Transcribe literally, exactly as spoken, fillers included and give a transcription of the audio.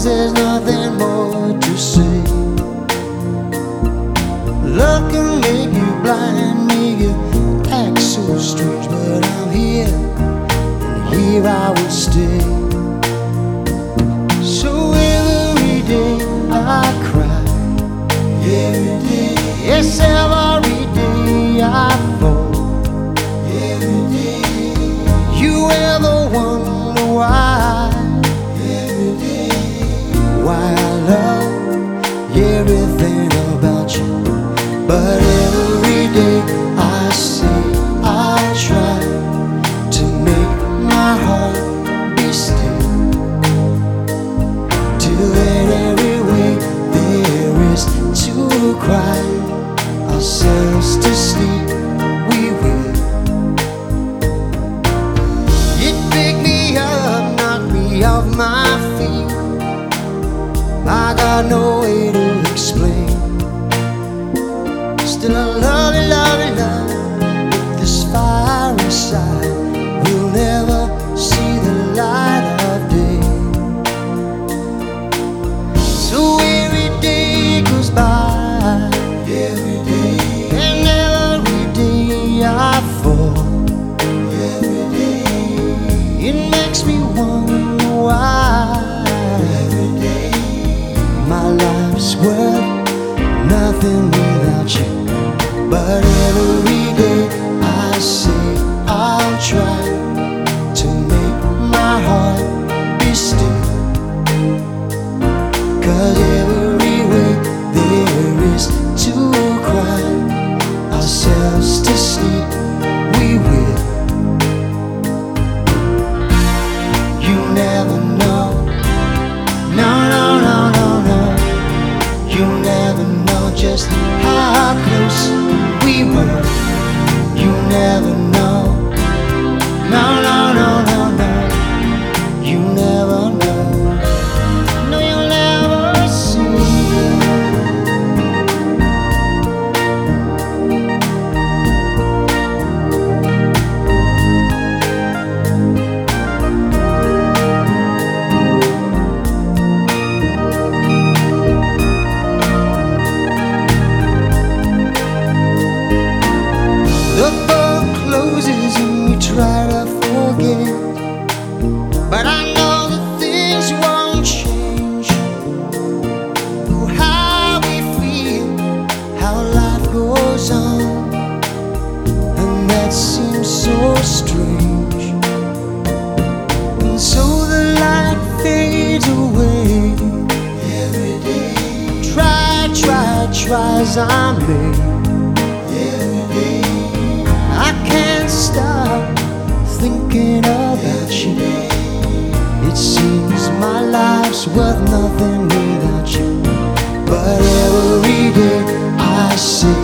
guess there's nothing more to say. Love can make you blind, make you act so strange, but I'm here, and here I will stay. So every day I cry, every day, yes, every day I fall, every day. You ever wonder why? Every day, why I love everything about you? But every day I say I'll try to make my heart be still, till in every way there is to cry ourselves to sleep. We will. It picked me up, knocked me off my feet. I got no way to explain. Still I love you, love you, love. But this fire inside will never see the light of day. So every day goes by, every day, and every day I fall, every day. It makes me wonder why, every day. My life's worth nothing without you. But every day I say I'll try to make my heart be still, 'cause every way there is to cry ourselves to sleep. We will. You never know. No, no, no, no, no. You never know just how close we were. You never know. No, no, no, no, no. You never know. No, you'll never see. The book closes and we try to forget, but I know that things won't change. Oh, how we feel, how life goes on, and that seems so strange. And so the light fades away every day. Try, try, try as I may. I can't stop thinking about you. It seems my life's worth nothing without you. But every day I say